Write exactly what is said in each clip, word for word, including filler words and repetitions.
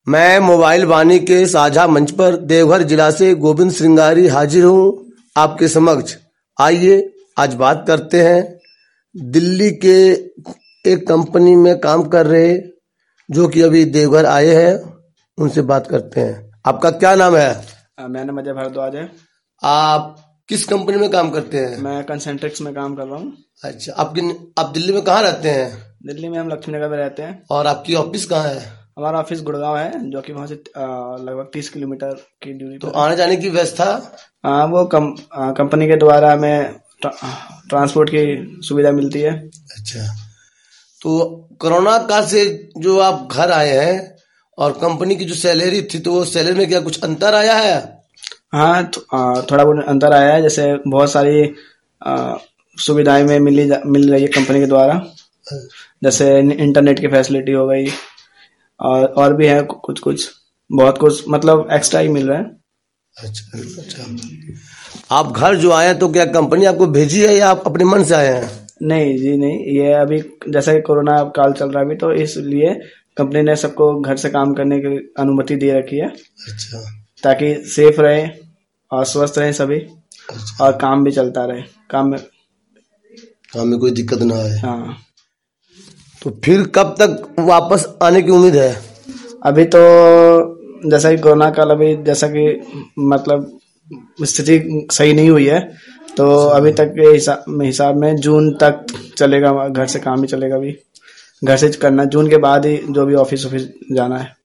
मैं मोबाइल वाणी के साझा मंच पर देवघर जिला से गोविंद श्रृंगारी हाजिर हूँ आपके समक्ष। आइए आज बात करते हैं दिल्ली के एक कंपनी में काम कर रहे जो कि अभी देवघर आए हैं, उनसे बात करते हैं। आपका क्या नाम है? मेरा नाम अजय भारद्वाज है। आप किस कंपनी में काम करते हैं? मैं कंसेंट्रिक्स में काम कर रहा हूँ। अच्छा, आपकी आप दिल्ली में कहाँ रहते हैं? दिल्ली में हम लक्ष्मी नगर में रहते हैं। और आपकी ऑफिस कहाँ है? हमारा ऑफिस गुड़गांव है, जो कि वहाँ से लगभग तीस किलोमीटर की दूरी तो पर। आने जाने की व्यवस्था? हाँ, वो कम, आ, कंपनी के द्वारा हमें ट्रा, ट्रांसपोर्ट की सुविधा मिलती है। अच्छा, तो कोरोना काल से जो आप घर आए हैं और कंपनी की जो सैलरी थी, तो वो सैलरी में क्या कुछ अंतर आया है? हाँ, तो, आ, थोड़ा बहुत अंतर आया है। जैसे बहुत सारी आ, सुविधाएं में मिली मिल रही है कंपनी के द्वारा। जैसे इंटरनेट की फैसिलिटी हो गई और और भी है कुछ कुछ बहुत कुछ, मतलब एक्स्ट्रा ही मिल रहा है। अच्छा अच्छा। आप घर जो आए तो क्या कंपनी आपको भेजी है या आप अपने मन से आए हैं? नहीं जी नहीं, ये अभी जैसा कि कोरोना काल चल रहा है अभी, तो इसलिए कंपनी ने सबको घर से काम करने की अनुमति दे रखी है। अच्छा, ताकि सेफ रहे और स्वस्थ रहे सभी। अच्छा। और काम भी चलता रहे, काम में काम में कोई दिक्कत ना आए। हाँ। तो फिर कब तक वापस आने की उम्मीद है? अभी तो जैसा कि कोरोना काल अभी जैसा कि मतलब स्थिति सही नहीं हुई है, तो अभी तक के हिसाब हिसाब में जून तक चलेगा, घर से काम ही चलेगा। अभी घर से करना, जून के बाद ही जो भी ऑफिस ऑफिस जाना है।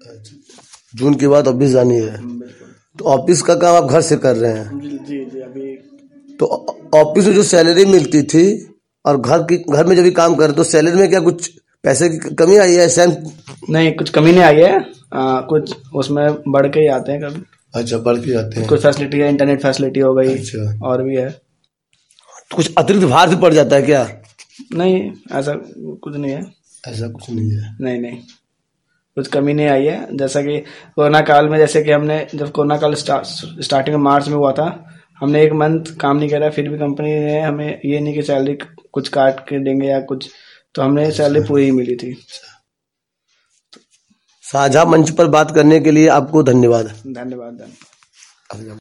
जून के बाद ऑफिस जानी है, तो ऑफिस का काम आप घर से कर रहे हैं? जी जी जी। अभी तो ऑफिस में जो सैलरी मिलती थी और घर की घर में जब भी काम कर, तो सैलरी में क्या कुछ पैसे की कमी आई है? सेम नहीं, कुछ कमी नहीं आई है। आ, कुछ उसमें बढ़ के ही आते हैं कभी। अच्छा, बढ़ के आते हैं। कुछ फैसिलिटी है, इंटरनेट फैसिलिटी हो गई। अच्छा। और भी है। तो कुछ अतिरिक्त भार भी पड़ जाता है क्या? नहीं, ऐसा कुछ नहीं है। ऐसा कुछ नहीं है। नहीं नहीं, कुछ कमी नहीं आई है। जैसा कि कोरोना काल में, जैसे कि हमने जब कोरोना काल स्टार्टिंग में मार्च में हुआ था, हमने एक मंथ काम नहीं करा, फिर भी कंपनी ने हमें ये नहीं कि सैलरी कुछ काट के देंगे या कुछ, तो हमने सैलरी पूरी ही मिली थी। साझा मंच पर बात करने के लिए आपको धन्यवाद। धन्यवाद धन्यवाद।